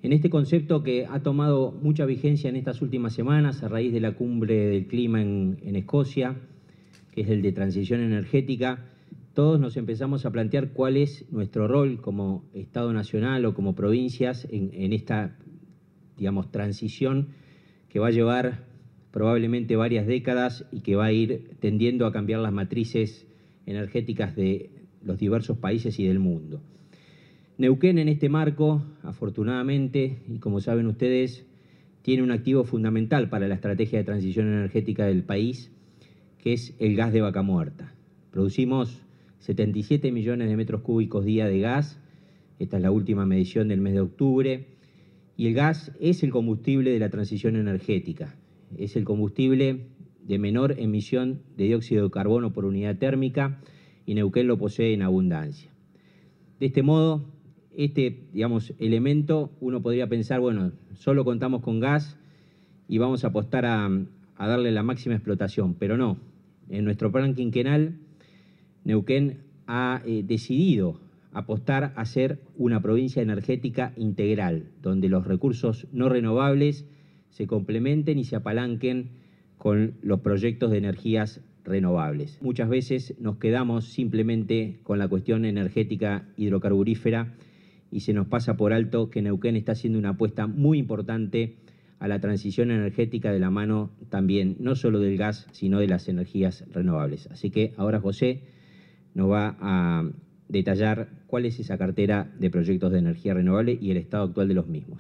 En este concepto que ha tomado mucha vigencia en estas últimas semanas a raíz de la cumbre del clima en Escocia, que es el de transición energética, todos nos empezamos a plantear cuál es nuestro rol como Estado nacional o como provincias en esta, digamos, transición que va a llevar probablemente varias décadas y que va a ir tendiendo a cambiar las matrices energéticas de los diversos países y del mundo. Neuquén en este marco, afortunadamente, y como saben ustedes, tiene un activo fundamental para la estrategia de transición energética del país, que es el gas de Vaca Muerta. Producimos 77 millones de metros cúbicos día de gas, esta es la última medición del mes de octubre, y el gas es el combustible de la transición energética, es el combustible de menor emisión de dióxido de carbono por unidad térmica, y Neuquén lo posee en abundancia. De este modo, digamos, elemento, uno podría pensar, bueno, solo contamos con gas y vamos a apostar a darle la máxima explotación, pero no. En nuestro plan quinquenal, Neuquén ha decidido apostar a ser una provincia energética integral, donde los recursos no renovables se complementen y se apalanquen con los proyectos de energías renovables. Muchas veces nos quedamos simplemente con la cuestión energética hidrocarburífera y se nos pasa por alto que Neuquén está haciendo una apuesta muy importante a la transición energética de la mano también, no solo del gas, sino de las energías renovables. Así que ahora José nos va a detallar cuál es esa cartera de proyectos de energía renovable y el estado actual de los mismos.